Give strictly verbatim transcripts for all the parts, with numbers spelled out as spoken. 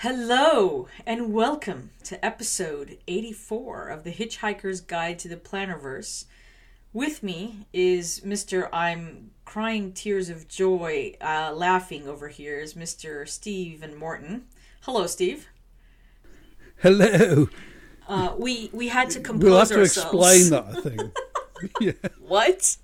Hello and welcome to episode eighty-four of the Hitchhiker's Guide to the Plannerverse. With me is Mister I'm crying tears of joy, uh, laughing over here is Mister Stephen Morton. Hello, Steve. Hello. Uh, we we had to compose We'll have to ourselves. explain that, I think. Yeah. What?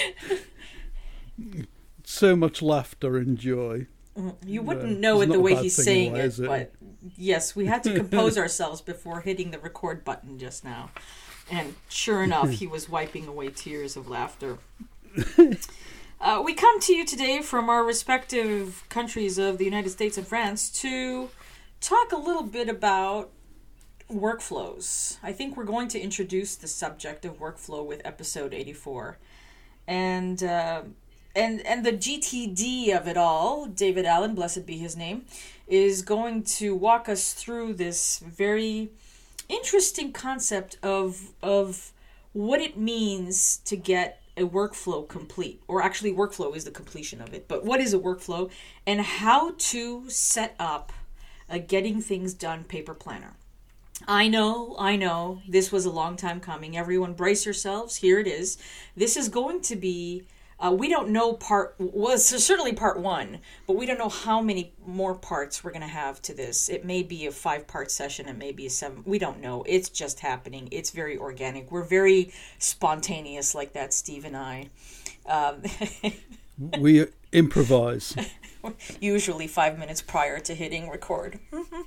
So much laughter and joy. You wouldn't Yeah, know it's it the not a way bad he's thing saying anyway, it, is it? but yes, we had to compose ourselves before hitting the record button just now. And sure enough, he was wiping away tears of laughter. Uh, we come to you today from our respective countries of the United States and France to talk a little bit about workflows. I think we're going to introduce the subject of workflow with episode eighty-four. And... Uh, And and the G T D of it all, David Allen, blessed be his name, is going to walk us through this very interesting concept of of what it means to get a workflow complete. Or actually, workflow is the completion of it. But what is a workflow? And how to set up a getting things done paper planner. I know, I know, this was a long time coming. Everyone brace yourselves. Here it is. This is going to be... Uh, we don't know part, well, it's certainly part one, but we don't know how many more parts we're going to have to this. It may be a five-part session, it may be a seven, we don't know. It's just happening. It's very organic. We're very spontaneous like that, Steve and I. Um, we improvise. Usually five minutes prior to hitting record.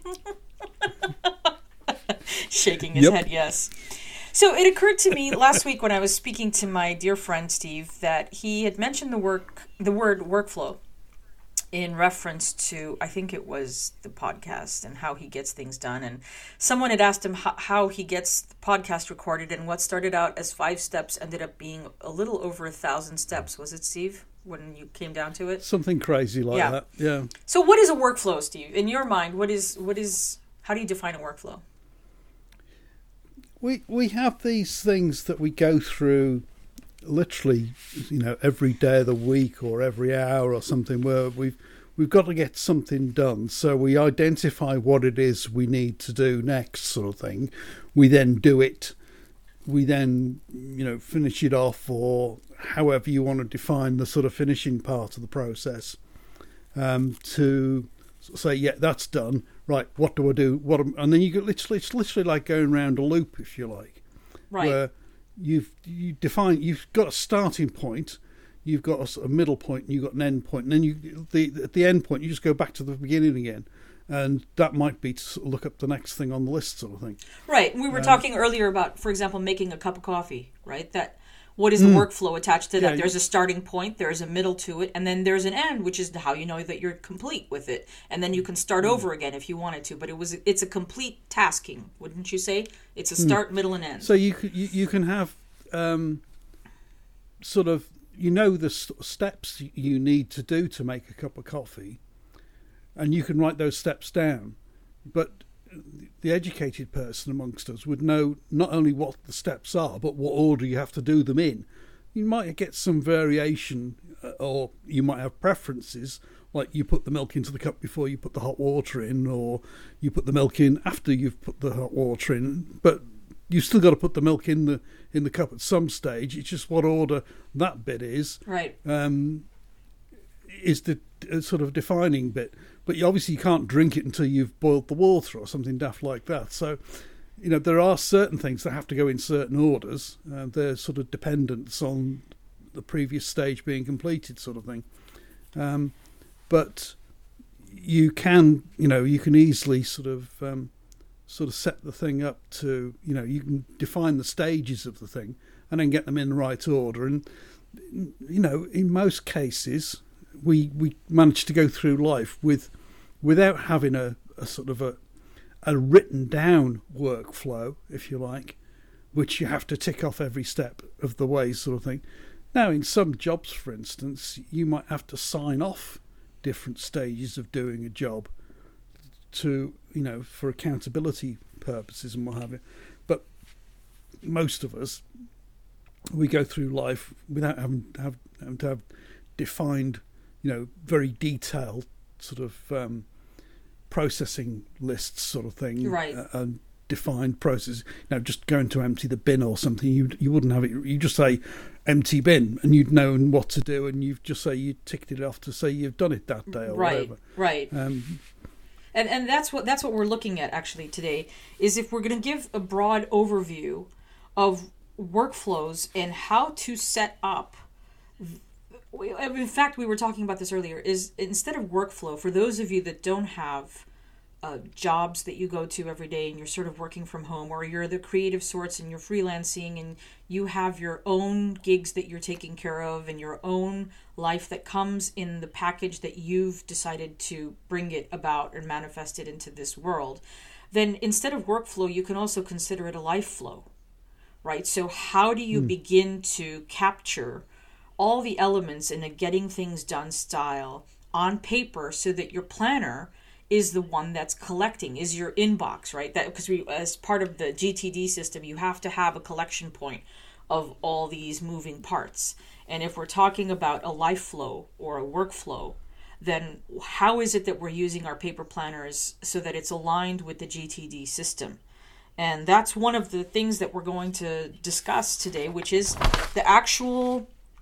Shaking his Yep. head, yes. So it occurred to me last week when I was speaking to my dear friend Steve that he had mentioned the work, the word workflow in reference to, I think it was the podcast and how he gets things done. And someone had asked him how, how he gets the podcast recorded, and what started out as five steps ended up being a little over a thousand steps. Was it, Steve, when you came down to it? Something crazy like Yeah. that. Yeah. So what is a workflow, Steve? In your mind, what is what is how do you define a workflow? We we have these things that we go through literally, you know, every day of the week or every hour or something, where we've we've got to get something done. So we identify what it is we need to do next, sort of thing. We then do it. We then, you know, finish it off, or however you want to define the sort of finishing part of the process. Um, to say, yeah, that's done. Right, what do I do? What? Am, and then you get literally, it's literally like going around a loop, if you like, Right. where you've you define, you've got a starting point, you've got a, a middle point, and you've got an end point, and then you the at the end point you just go back to the beginning again, and that might be to sort of look up the next thing on the list, sort of thing. Right. We were Um, talking earlier about, for example, making a cup of coffee, right? That what is the Mm. workflow attached to that? Yeah, There's a starting point, there's a middle to it, and then there's an end, which is how you know that you're complete with it. And then you can start Mm. over again if you wanted to. But it was it's a complete tasking, wouldn't you say? It's a start, middle, and end. So you could, you, you can have um, sort of, you know, the st- steps you need to do to make a cup of coffee, and you can write those steps down. But the educated person amongst us would know not only what the steps are, but what order you have to do them in. You might get some variation, uh, or you might have preferences, like you put the milk into the cup before you put the hot water in, or you put the milk in after you've put the hot water in. But you've still got to put the milk in the in the cup at some stage. It's just what order that bit is. Right. Um, is the uh, sort of defining bit. But you, obviously you can't drink it until you've boiled the water or something daft like that. So, you know, there are certain things that have to go in certain orders. Uh, they're sort of dependents on the previous stage being completed, sort of thing. Um, but you can, you know, you can easily sort of um, sort of set the thing up to, you know, you can define the stages of the thing and then get them in the right order. And, you know, in most cases, we we manage to go through life with without having a, a sort of a a written down workflow, if you like, which you have to tick off every step of the way, sort of thing. Now, in some jobs, for instance, you might have to sign off different stages of doing a job to, you know, for accountability purposes and what have you. But most of us, we go through life without having, have, having to have defined, you know, very detailed sort of um, processing lists sort of thing, right? Uh, and defined process. You know, just going to empty the bin or something, you you wouldn't have it. You just say empty bin, and you'd know what to do, and you just say you ticked it off to say you've done it that day or right, whatever. Right. Um, and and that's what that's what we're looking at actually today. Is if we're going to give a broad overview of workflows and how to set up. In fact, we were talking about this earlier. Is instead of workflow, for those of you that don't have Uh, jobs that you go to every day and you're sort of working from home, or you're the creative sorts and you're freelancing and you have your own gigs that you're taking care of and your own life that comes in the package that you've decided to bring it about and manifest it into this world, then instead of workflow, you can also consider it a life flow, right? So how do you mm. begin to capture all the elements in a getting things done style on paper so that your planner is the one that's collecting, is your inbox, right? That because we, as part of the G T D system, you have to have a collection point of all these moving parts. And if we're talking about a life flow or a workflow, then how is it that we're using our paper planners so that it's aligned with the G T D system? And that's one of the things that we're going to discuss today, which is the actual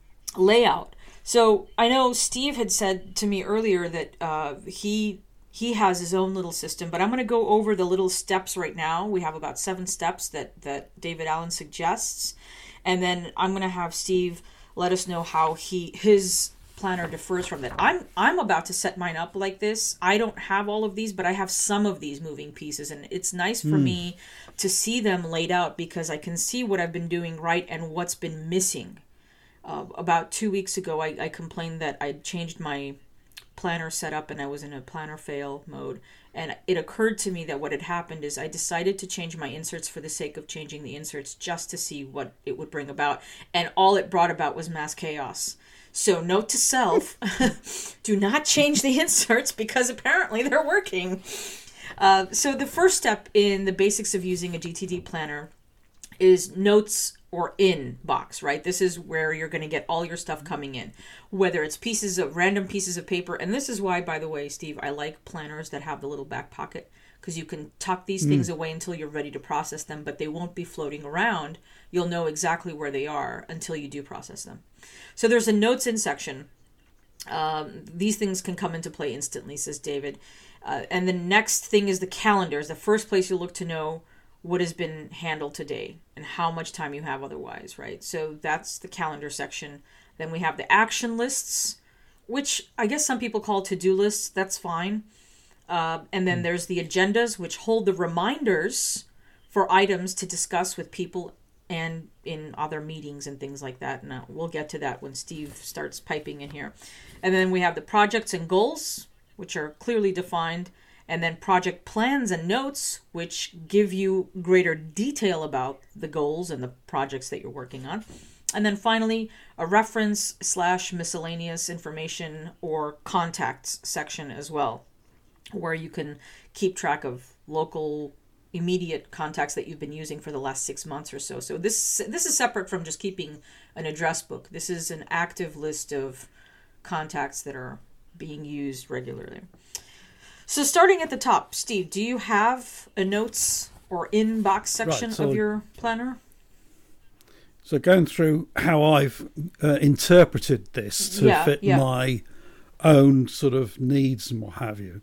layout. So I know Steve had said to me earlier that uh, he... He has his own little system, but I'm going to go over the little steps right now. We have about seven steps that, that David Allen suggests. And then I'm going to have Steve let us know how he his planner differs from that. I'm I'm about to set mine up like this. I don't have all of these, but I have some of these moving pieces. And it's nice for mm. me to see them laid out because I can see what I've been doing right and what's been missing. Uh, about two weeks ago, I, I complained that I'd changed my planner setup and I was in a planner fail mode, and it occurred to me that what had happened is I decided to change my inserts for the sake of changing the inserts just to see what it would bring about, and all it brought about was mass chaos. So note to self, do not change the inserts because apparently they're working. Uh, so the first step in the basics of using a G T D planner is notes or in box, right? This is where you're going to get all your stuff coming in, whether it's pieces of random pieces of paper. And this is why, by the way, Steve, I like planners that have the little back pocket, because you can tuck these mm. things away until you're ready to process them, but they won't be floating around. You'll know exactly where they are until you do process them. So there's a notes in section. Um, these things can come into play instantly, says David. Uh, and the next thing is the calendar. Is the first place you look to know what has been handled today and how much time you have otherwise, right? So that's the calendar section. Then we have the action lists, which I guess some people call to-do lists. That's fine. Uh, and then there's the agendas, which hold the reminders for items to discuss with people and in other meetings and things like that. Now, we'll get to that when Steve starts piping in here. And then we have the projects and goals, which are clearly defined. And then project plans and notes, which give you greater detail about the goals and the projects that you're working on. And then finally, a reference slash miscellaneous information or contacts section as well, where you can keep track of local immediate contacts that you've been using for the last six months or so. So this this is separate from just keeping an address book. This is an active list of contacts that are being used regularly. So starting at the top, Steve, do you have a notes or inbox section right, so, of your planner? So going through how I've uh, interpreted this to yeah, fit yeah. my own sort of needs and what have you,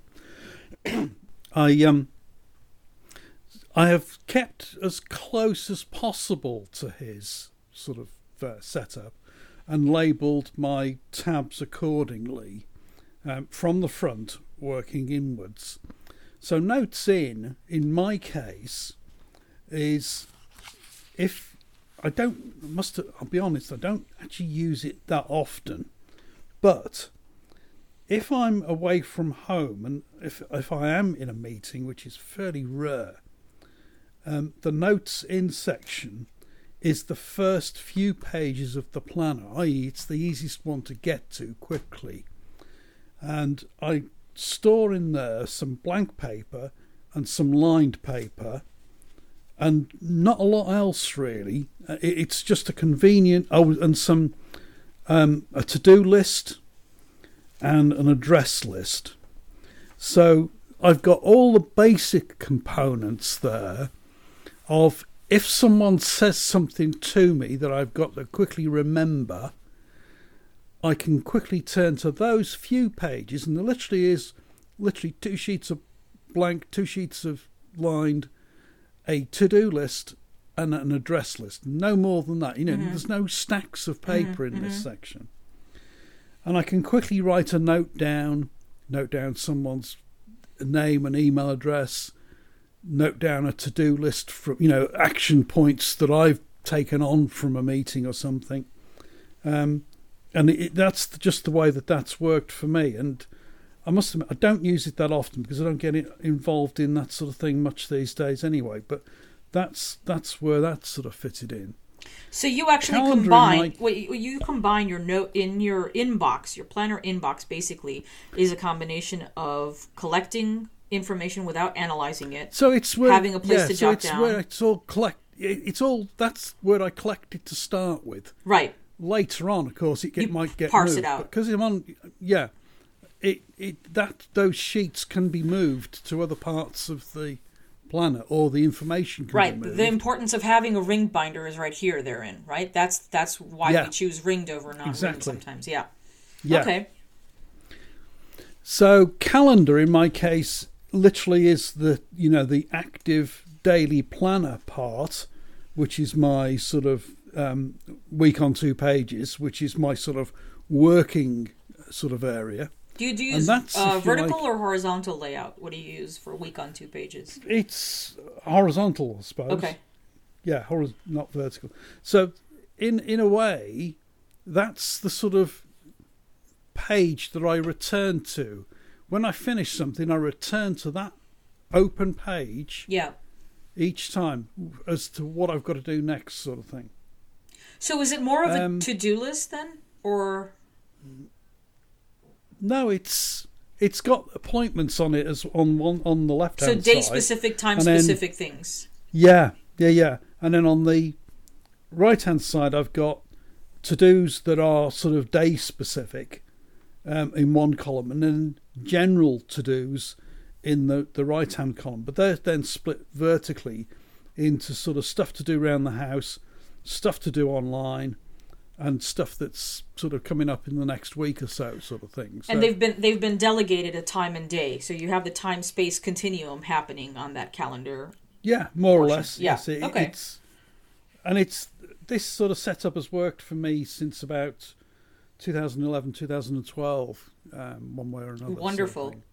I um I have kept as close as possible to his sort of uh, setup and labelled my tabs accordingly um, from the front, working inwards. So notes in, in my case, is if I don't, must I'll be honest, I don't actually use it that often, but if I'm away from home and if if I am in a meeting, which is fairly rare, um, the notes in section is the first few pages of the planner, that is it's the easiest one to get to quickly. And I store in there some blank paper and some lined paper and not a lot else really. It's just a convenient, oh, and some um, a to-do list and an address list. So I've got all the basic components there of if someone says something to me that I've got to quickly remember, I can quickly turn to those few pages, and there literally is literally two sheets of blank, two sheets of lined, a to-do list and an address list. No more than that. You know, mm-hmm. there's no stacks of paper mm-hmm. in this mm-hmm. section. And I can quickly write a note down, note down someone's name and email address, note down a to-do list from, you know, action points that I've taken on from a meeting or something. Um, and it, that's just the way that that's worked for me. And I must admit, I don't use it that often because I don't get involved in that sort of thing much these days anyway. But that's that's where that sort of fitted in. So you actually Calendar combine my... well, you, you combine your note in your inbox, your planner inbox basically is a combination of collecting information without analyzing it. So it's where, having a place yeah, to so jot it's down. Where it's all collect. It's all that's where I collect it to start with. Right. Later on, of course, it get, you might get parse moved, it out because I'm on. Yeah, it it that those sheets can be moved to other parts of the planner, or the information can right. be moved. The importance of having a ring binder is right here. Therein, right? That's that's why yeah. we choose ringed over not exactly. ringed sometimes. Yeah. Yeah. Okay. So calendar, in my case, literally is the you know the active daily planner part, which is my sort of um, week on two pages, which is my sort of working sort of area. Do you, do you use uh, vertical like, or horizontal layout? What do you use for a week on two pages? It's horizontal, I suppose. Okay. Yeah, horiz- not vertical. So in in a way, that's the sort of page that I return to. When I finish something, I return to that open page. Yeah. Each time as to what I've got to do next, sort of thing. So is it more of a um, to-do list then, or? No, it's it's got appointments on it as on one on the left hand side. So day side, specific, time then, specific things. Yeah, yeah, yeah. And then on the right hand side, I've got to-dos that are sort of day specific um, in one column, and then general to-dos in the, the right-hand column. But they're then split vertically into sort of stuff to do around the house, stuff to do online, and stuff that's sort of coming up in the next week or so, sort of thing. So, and they've been they've been delegated a time and day, so you have the time-space continuum happening on that calendar. Yeah, more portion. or less. Yeah. Yes, it, okay. It's, and it's this sort of setup has worked for me since about two thousand eleven, two thousand twelve, um, one way or another. Wonderful. Sort of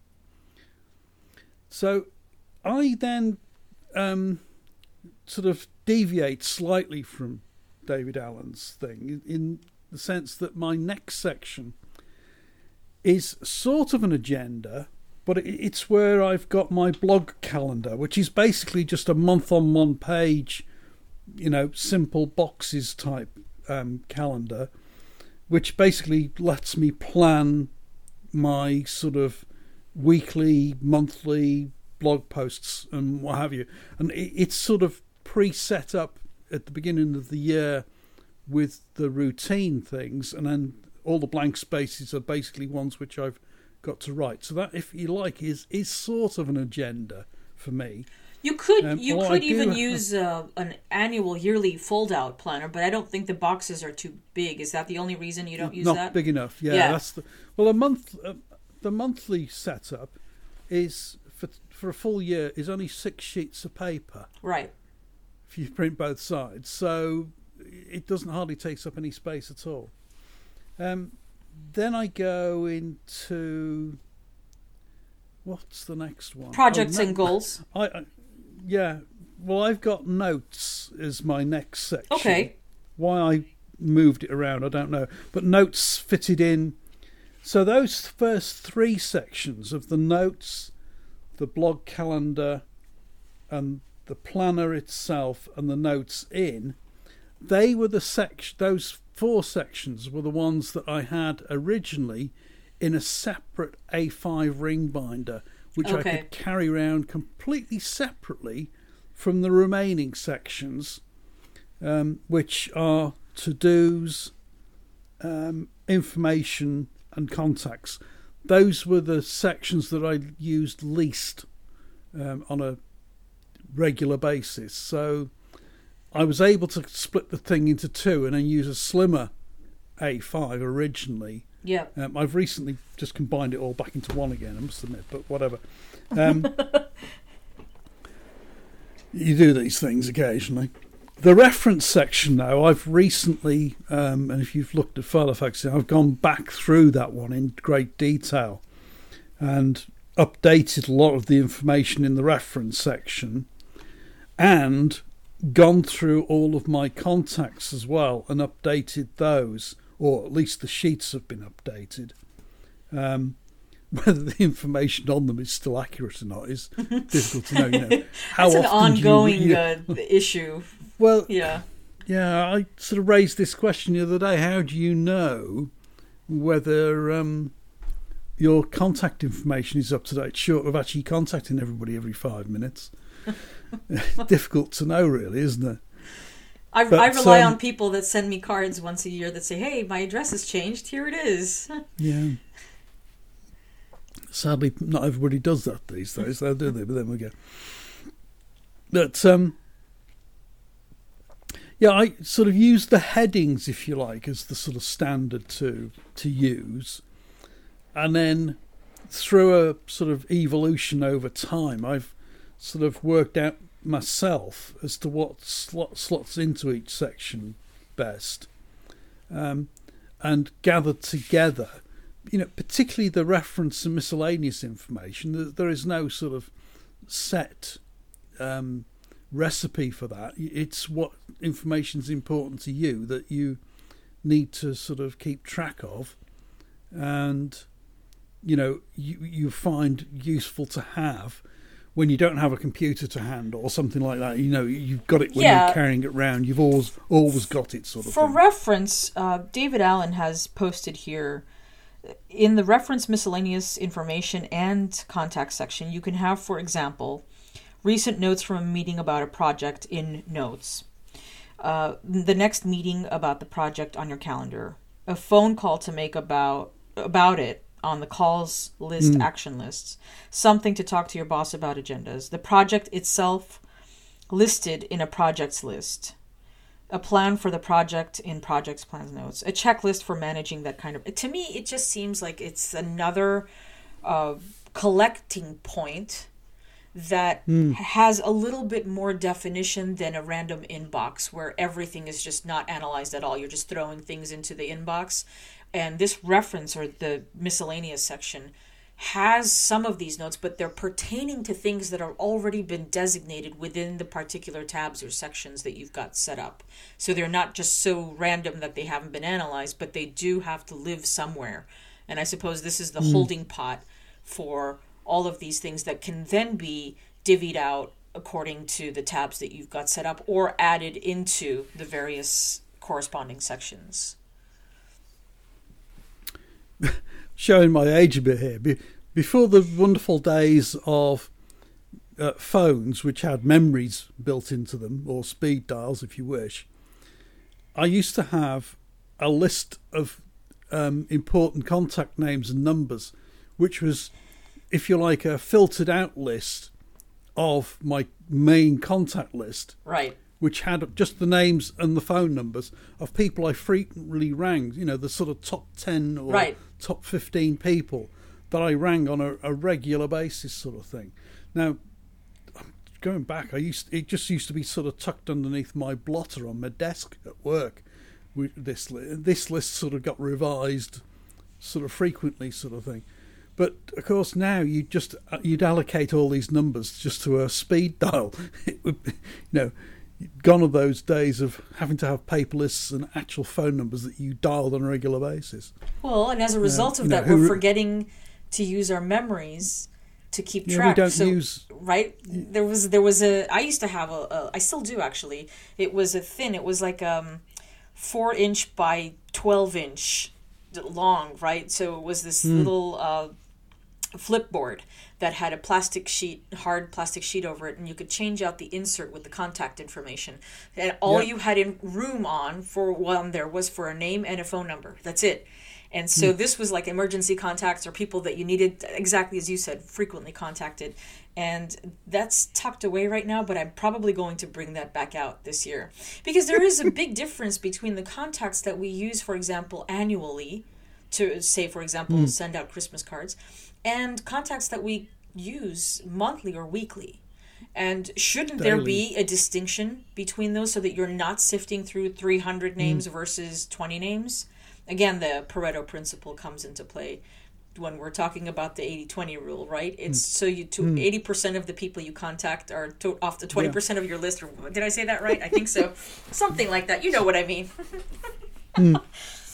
So I then um, sort of deviate slightly from David Allen's thing in the sense that my next section is sort of an agenda, but it's where I've got my blog calendar, which is basically just a month on one page, you know, simple boxes type um, calendar, which basically lets me plan my sort of weekly, monthly blog posts and what have you. And it's sort of pre-set up at the beginning of the year with the routine things, and then all the blank spaces are basically ones which I've got to write. So that, if you like, is is sort of an agenda for me. You could um, you could even have, use uh, an annual, yearly fold-out planner, but I don't think the boxes are too big. Is that the only reason you don't use not that? Not big enough. Yeah, yeah. That's the, well, a month. Uh, the monthly setup is for for a full year is only six sheets of paper. Right. If you print both sides, so it doesn't hardly takes up any space at all. Um, then I go into what's the next one? Projects oh, no, and goals. I, I yeah. Well, I've got notes as my next section. Okay. Why I moved it around, I don't know, but notes fitted in. So those first three sections of the notes, the blog calendar, and the planner itself, and the notes in, they were the section. Those four sections were the ones that I had originally in a separate A five ring binder, which okay. I could carry around completely separately from the remaining sections, um, which are to-dos, um, information, and contacts. those were the sections that I used least um, on a regular basis. So I was able to split the thing into two and then use a slimmer A five originally. Yeah. Um, I've recently just combined it all back into one again, I must admit, but whatever. Um, you do these things occasionally. The reference section now, I've recently, um, and if you've looked at Filofax, I've gone back through that one in great detail and updated a lot of the information in the reference section and gone through all of my contacts as well and updated those, or at least the sheets have been updated. Um, whether the information on them is still accurate or not is difficult to know. You know, how It's an often ongoing do you, uh, issue. Well, Yeah. yeah, I sort of raised this question the other day. How do you know whether um, your contact information is up to date, short of actually contacting everybody every five minutes? Difficult to know, really, isn't it? I, But, I rely um, on people that send me cards once a year that say, hey, my address has changed. Here it is. Yeah. Sadly, not everybody does that these days, though, do they? But then we go. But, um, yeah, I sort of use the headings, if you like, as the sort of standard to to use. And then through a sort of evolution over time, I've sort of worked out myself as to what slot, slots into each section best, um, and gathered together, you know, particularly the reference and miscellaneous information. There, there is no sort of set um, recipe for that. It's what information is important to you that you need to sort of keep track of, and you know, you you find useful to have when you don't have a computer to hand or something like that. You know, you've got it when Yeah. you're carrying it around. You've always always got it, sort of For thing. reference, uh, David Allen has posted here in the reference miscellaneous information and contact section, you can have, for example, recent notes from a meeting about a project in notes, uh, the next meeting about the project on your calendar, a phone call to make about about it on the calls list, Mm. action lists, something to talk to your boss about agendas, the project itself listed in a projects list, a plan for the project in projects plans notes, a checklist for managing that kind of. To me, it just seems like it's another uh, collecting point that Mm. has a little bit more definition than a random inbox where everything is just not analyzed at all. You're just throwing things into the inbox. And this reference, or the miscellaneous section, has some of these notes, but they're pertaining to things that are already been designated within the particular tabs or sections that you've got set up. So they're not just so random that they haven't been analyzed, but they do have to live somewhere. And I suppose this is the Mm. holding pot for all of these things that can then be divvied out according to the tabs that you've got set up or added into the various corresponding sections. Showing my age a bit here. Be- before the wonderful days of uh, phones, which had memories built into them, or speed dials, if you wish, I used to have a list of um, important contact names and numbers, which was, if you like, a filtered out list of my main contact list, Right. which had just the names and the phone numbers of people I frequently rang, you know, the sort of top ten or Right. top fifteen people that I rang on a, a regular basis, sort of thing. Now, going back, I used it just used to be sort of tucked underneath my blotter on my desk at work. We, this, li- this list sort of got revised sort of frequently, sort of thing. But of course now you just you'd allocate all these numbers just to a speed dial. It would, be, you know, gone are those days of having to have paper lists and actual phone numbers that you dialed on a regular basis. Well, and as a result Uh, of you know, that, who- we're forgetting to use our memories to keep Yeah, track. we don't so, use. right? There was there was a. I used to have a, a. I still do actually. It was a thin. It was like um, four inch by twelve inch long, right? So it was this Hmm. little uh, flipboard that had a plastic sheet, hard plastic sheet over it, and you could change out the insert with the contact information. And all Yeah. you had in room on for one there was for a name and a phone number. That's it. And so this was like emergency contacts or people that you needed, exactly as you said, frequently contacted. And that's tucked away right now, but I'm probably going to bring that back out this year. Because there is a big difference between the contacts that we use, for example, annually to, say, for example, mm. send out Christmas cards, and contacts that we use monthly or weekly. And shouldn't Daily. there be a distinction between those so that you're not sifting through three hundred names mm. versus twenty names? Again, the Pareto principle comes into play when we're talking about the eighty twenty rule, right? It's mm. so you to mm. eighty percent of the people you contact are to, off the twenty percent yeah. of your list. Or, did I say that right? I think so. Something like that. You know what I mean. mm.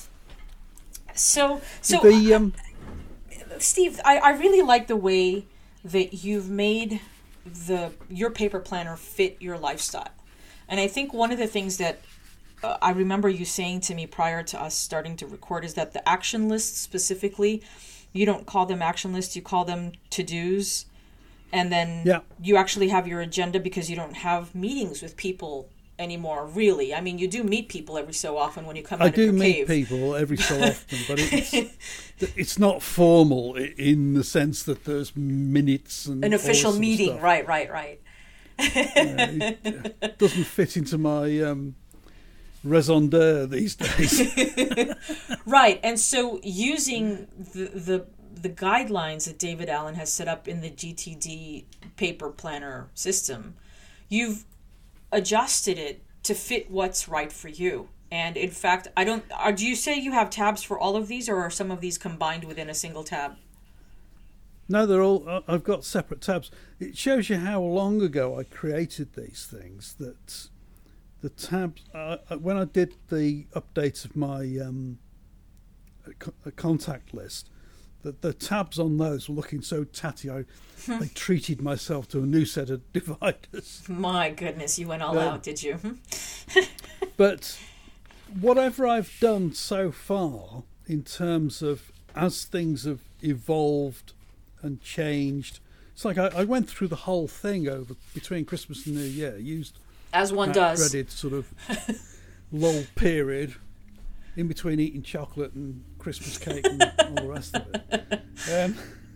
So, so the, um... Steve, I, I really like the way that you've made the your paper planner fit your lifestyle. And I think one of the things that uh, I remember you saying to me prior to us starting to record is that the action lists specifically, you don't call them action lists, you call them to-dos. And then yeah. you actually have your agenda because you don't have meetings with people anymore, really. I mean, you do meet people every so often when you come out I of your do meet cave. people every so often, but it's it's not formal in the sense that there's minutes and an official meeting. Stuff. Right, right, right. uh, it, it doesn't fit into my um, raison d'etre these days. Right, and so using the the the guidelines that David Allen has set up in the G T D paper planner system, you've adjusted it to fit what's right for you. And in fact, I don't, are, do you say you have tabs for all of these, or are some of these combined within a single tab? No, they're all, I've got separate tabs. It shows you how long ago I created these things, that the tabs, uh, when I did the updates of my um, contact list, the, the tabs on those were looking so tatty, I, I treated myself to a new set of dividers. My goodness, you went all um, out, did you? But whatever I've done so far in terms of as things have evolved and changed, it's like I, I went through the whole thing over between Christmas and New Year, used as one that does dreaded sort of lull period in between eating chocolate and Christmas cake and all the rest of it. Um,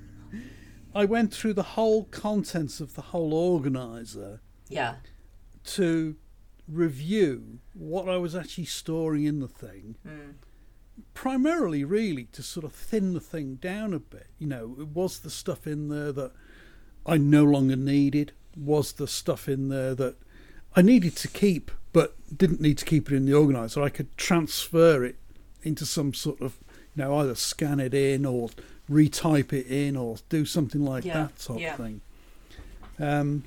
I went through the whole contents of the whole organizer yeah. to review what I was actually storing in the thing, mm. primarily really to sort of thin the thing down a bit. You know, was the stuff in there that I no longer needed? Was the stuff in there that I needed to keep but didn't need to keep it in the organizer? I could transfer it into some sort of, you know, either scan it in or retype it in or do something like yeah. that sort yeah. of thing. Um,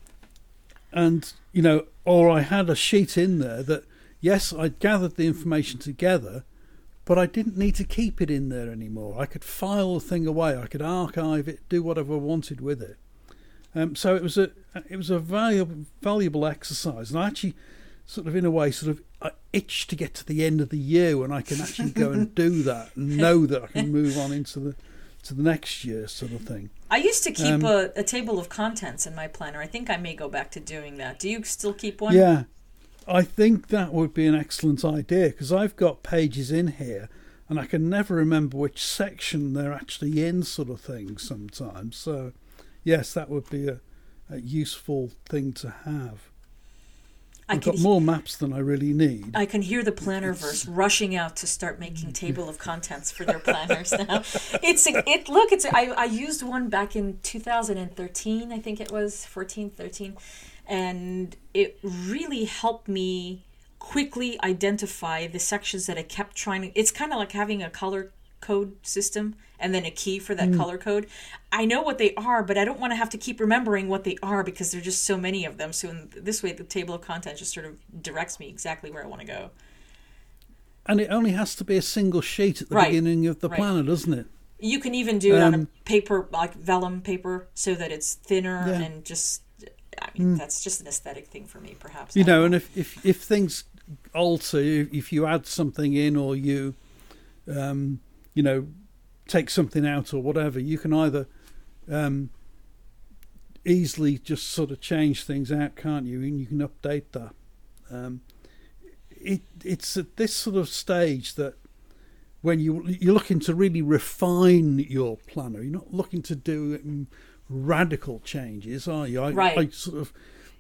and, you know, or I had a sheet in there that, yes, I'd gathered the information together, but I didn't need to keep it in there anymore. I could file the thing away. I could archive it, do whatever I wanted with it. Um, so it was a it was a valuable valuable exercise, and I actually sort of in a way sort of I itch to get to the end of the year when I can actually go and do that and know that I can move on into the to the next year sort of thing. I used to keep um, a, a table of contents in my planner. I think I may go back to doing that. Do you still keep one? Yeah, I think that would be an excellent idea because I've got pages in here and I can never remember which section they're actually in sort of thing sometimes. So yes, that would be a, a useful thing to have. I've got more maps than I really need. I can hear the plannerverse rushing out to start making table of contents for their planners now. It's a, it look it's a, I, I used one back in two thousand thirteen, I think it was fourteen, thirteen, and it really helped me quickly identify the sections that I kept trying to. It's kind of like having a color code system and then a key for that mm. color code. I know what they are, but I don't want to have to keep remembering what they are because there's just so many of them. So in this way, the table of contents just sort of directs me exactly where I want to go. And it only has to be a single sheet at the right. beginning of the right. planner, doesn't it? You can even do it um, on a paper, like vellum paper, so that it's thinner yeah. and just, I mean, mm. that's just an aesthetic thing for me, perhaps. You know, know, and if, if, if things alter, if you add something in or you, um, you know, take something out or whatever, you can either um, easily just sort of change things out, can't you? And you can update that. Um, it it's at this sort of stage that when you you're looking to really refine your planner. You're not looking to do um, radical changes, are you? I, right. I sort of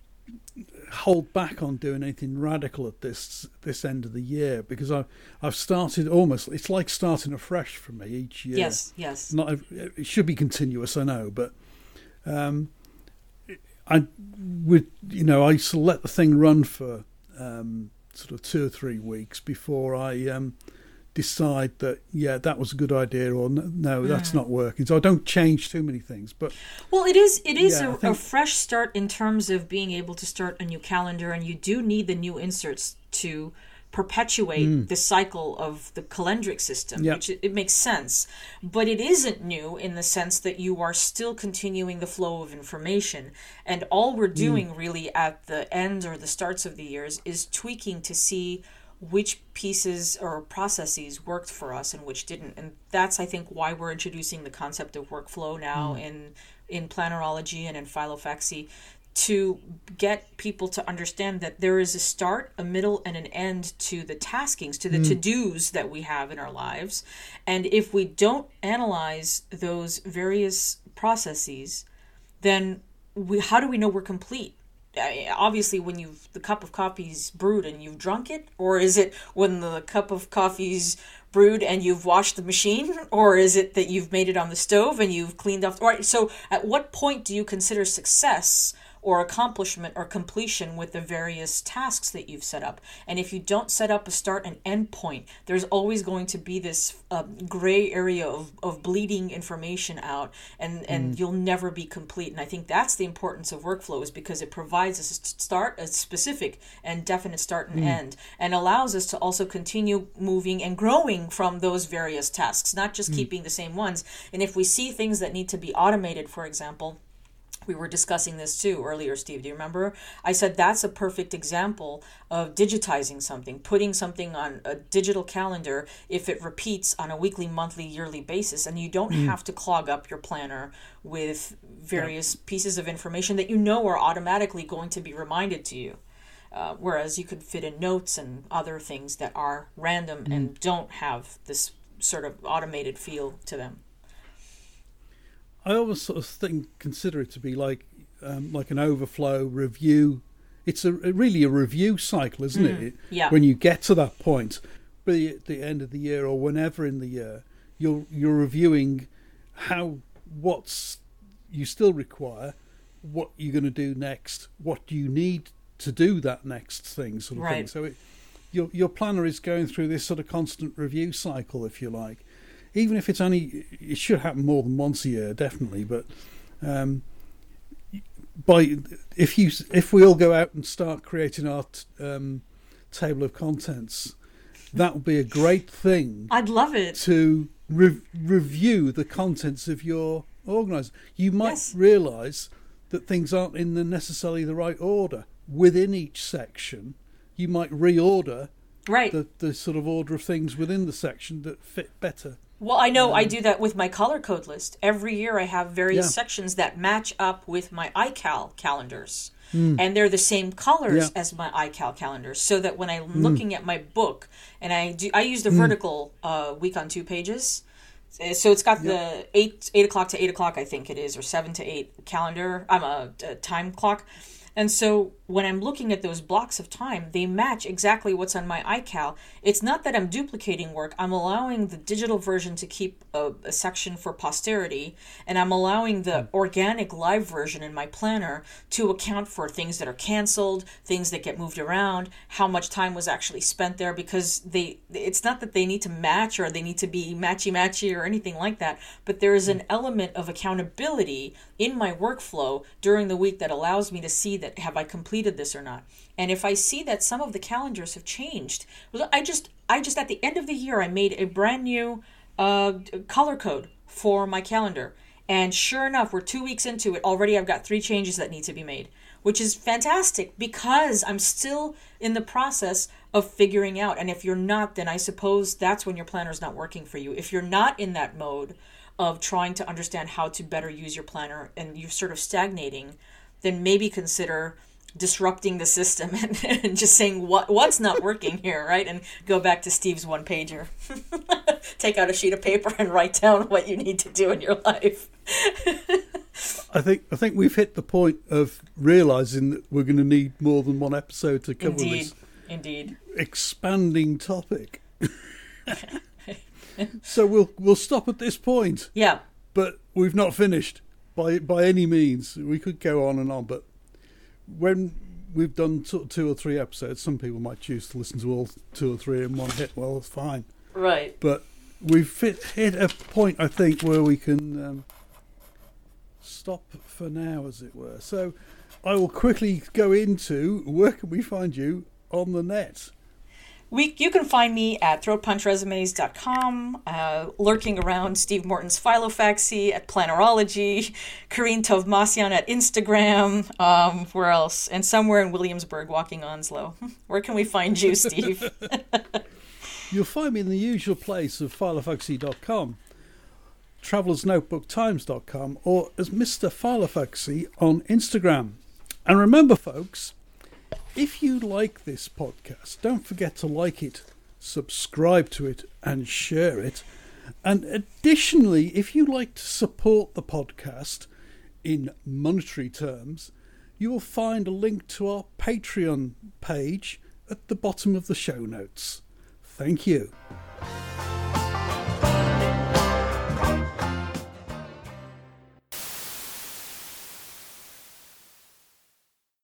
hold back on doing anything radical at this this end of the year because I I've started almost. It's like starting afresh for me each year. Yes, yes. Not it should be continuous, I know, but um, I would you know I sort of let the thing run for um, sort of two or three weeks before I um, decide that yeah that was a good idea or no, no that's mm. not working. So I don't change too many things. But well, it is it is yeah, a, think, a fresh start in terms of being able to start a new calendar, and you do need the new inserts to perpetuate mm. the cycle of the calendric system, yep. which it, it makes sense. But it isn't new in the sense that you are still continuing the flow of information. And all we're doing mm. really at the end or the starts of the years is tweaking to see which pieces or processes worked for us and which didn't. And that's, I think, why we're introducing the concept of workflow now mm. in, in Plannerology and in Filofaxy, to get people to understand that there is a start, a middle, and an end to the taskings, to the mm. to-dos that we have in our lives. And if we don't analyze those various processes, then we, how do we know we're complete? Obviously, when you've the cup of coffee's brewed and you've drunk it, or is it when the cup of coffee's brewed and you've washed the machine, or is it that you've made it on the stove and you've cleaned off? Right. So, at what point do you consider success or accomplishment or completion with the various tasks that you've set up? And if you don't set up a start and end point, there's always going to be this uh, gray area of, of bleeding information out, and, and mm. you'll never be complete. And I think that's the importance of workflow, is because it provides us a start, a specific and definite start and mm. end, and allows us to also continue moving and growing from those various tasks, not just mm. keeping the same ones. And if we see things that need to be automated, for example, we were discussing this too earlier, Steve. Do you remember? I said that's a perfect example of digitizing something, putting something on a digital calendar if it repeats on a weekly, monthly, yearly basis. And you don't mm. have to clog up your planner with various yeah. pieces of information that you know are automatically going to be reminded to you. Uh, whereas you could fit in notes and other things that are random mm. and don't have this sort of automated feel to them. I always sort of think, consider it to be like um, like an overflow review. It's a really a review cycle, isn't mm, it? Yeah. When you get to that point, be it the end of the year or whenever in the year, you're you're reviewing how what's you still require, what you're going to do next, what do you need to do that next thing, sort of right. thing. So it, your your planner is going through this sort of constant review cycle, if you like. Even if it's only, it should happen more than once a year, definitely. But um, by if you if we all go out and start creating our t- um, table of contents, that would be a great thing. I'd love it to re- review the contents of your organizer. You might yes. realise that things aren't in the necessarily the right order within each section. You might reorder right. the the sort of order of things within the section that fit better. Well, I know um, I do that with my color code list. Every year I have various yeah. sections that match up with my iCal calendars. Mm. And they're the same colors yeah. as my iCal calendars, so that when I'm mm. looking at my book, and I do, I use the mm. vertical uh, week on two pages. So it's got yeah. the eight eight o'clock to eight o'clock, I think it is, or seven to eight calendar. I'm a, a time clock. And so when I'm looking at those blocks of time, they match exactly what's on my iCal. It's not that I'm duplicating work. I'm allowing the digital version to keep a, a section for posterity, and I'm allowing the organic live version in my planner to account for things that are canceled, things that get moved around, how much time was actually spent there, because they it's not that they need to match or they need to be matchy-matchy or anything like that, but there is an element of accountability in my workflow during the week that allows me to see that have I completed this or not. And if I see that some of the calendars have changed, I just I just at the end of the year I made a brand new uh, color code for my calendar, and sure enough, we're two weeks into it already. I've got three changes that need to be made, which is fantastic because I'm still in the process of figuring out. And if you're not, then I suppose that's when your planner is not working for you. If you're not in that mode of trying to understand how to better use your planner and you're sort of stagnating, then maybe consider disrupting the system and, and just saying what what's not working here, right? And go back to Steve's one pager. Take out a sheet of paper and write down what you need to do in your life. I think I think we've hit the point of realizing that we're going to need more than one episode to cover Indeed. this Indeed. expanding topic. So we'll we'll stop at this point. Yeah. But we've not finished by by any means. We could go on and on, but when we've done sort of two or three episodes, some people might choose to listen to all two or three in one hit. Well, it's fine. Right. But we've fit, hit a point, I think, where we can um, stop for now, as it were. So I will quickly go into where can we find you on the net? We, you can find me at throat punch resumes dot com, uh, lurking around Steve Morton's Filofaxy at Plannerology, Karine Tovmasyan at Instagram, um, where else? And somewhere in Williamsburg walking Onslow. Where can we find you, Steve? You'll find me in the usual place of filofaxy dot com, travellers notebook times dot com, or as Mister Filofaxy on Instagram. And remember, folks, if you like this podcast, don't forget to like it, subscribe to it, and share it. And additionally, if you like to support the podcast in monetary terms, you will find a link to our Patreon page at the bottom of the show notes. Thank you.